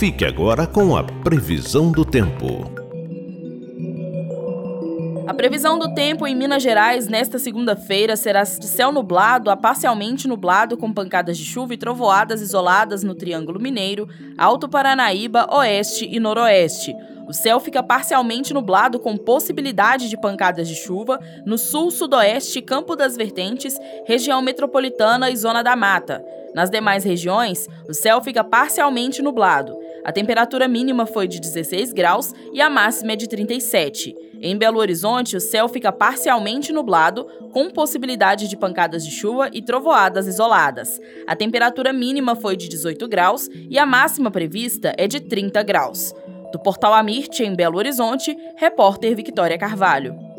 Fique agora com a previsão do tempo. A previsão do tempo em Minas Gerais nesta segunda-feira será de céu nublado a parcialmente nublado com pancadas de chuva e trovoadas isoladas no Triângulo Mineiro, Alto Paranaíba, Oeste e Noroeste. O céu fica parcialmente nublado com possibilidade de pancadas de chuva no sul, sudoeste, Campo das Vertentes, região metropolitana e Zona da Mata. Nas demais regiões, o céu fica parcialmente nublado. A temperatura mínima foi de 16 graus e a máxima é de 37. Em Belo Horizonte, o céu fica parcialmente nublado, com possibilidade de pancadas de chuva e trovoadas isoladas. A temperatura mínima foi de 18 graus e a máxima prevista é de 30 graus. Do Portal Amirte, em Belo Horizonte, repórter Victória Carvalho.